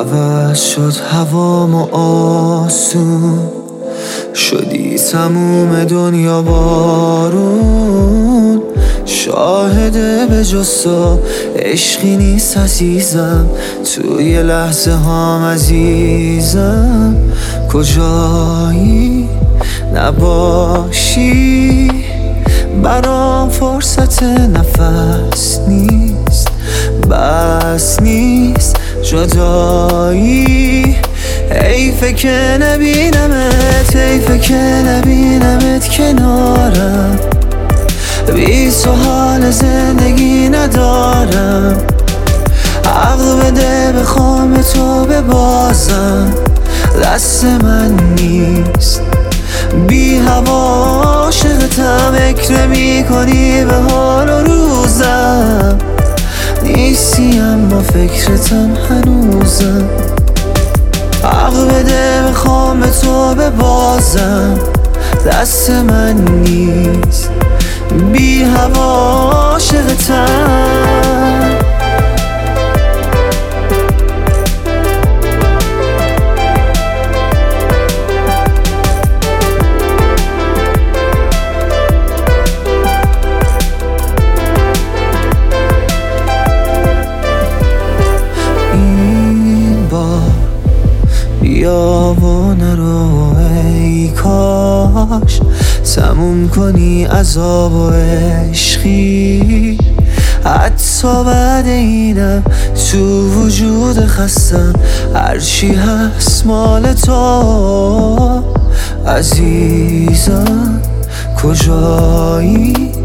عوض شد هوام و آسون، شدی تموم دنیا بارون. شاهده به جز تو عشقی نیست عزیزم، توی لحظه هام عزیزم. کجایی نباشی برام فرصت نفس نیست، بس نیست جدایی. حیفه که نبینمت، حیفه که نبینمت کنارم، بی تو حال زندگی ندارم. عقل بده بخوام تو ببازم، دست من نیست. بی هوا عاشقتم، فکر میکنی به حال و روزم. نیستی اما فکرتم هنوزم. عقل بده بخوام تو ببازم، دست من نیست. بی هوا عاشقتم. بیا و نرو ای کاش تموم کنی عذاب و عشقی. حتی بعد اینم تو وجود خستم، هرچی هست مال تو عزیزم. کجایی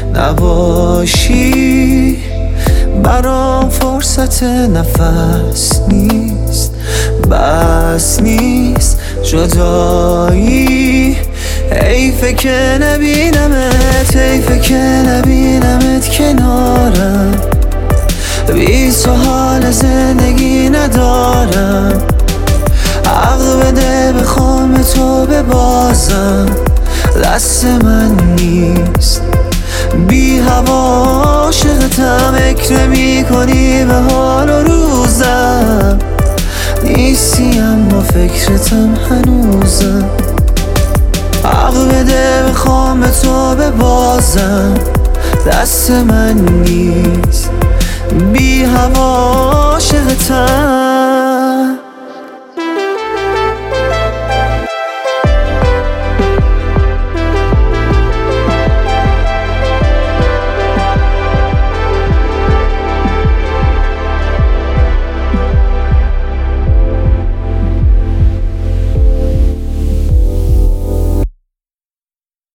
نباشی برام فرصت نفس نیست، بس نیست جدایی. حیفه که نبینمت، حیفه که نبینمت کنارم، بی تو حال زندگی ندارم. عقل بده بخوام تو ببازم، دست من نیست. بی هوا عاشقتم، فکر میکنی به حال و روزم. نیستی اما فکرتم هنوزم. عقل بده بخوام تو ببازم، دست من نیست. بی هوا عاشقتم.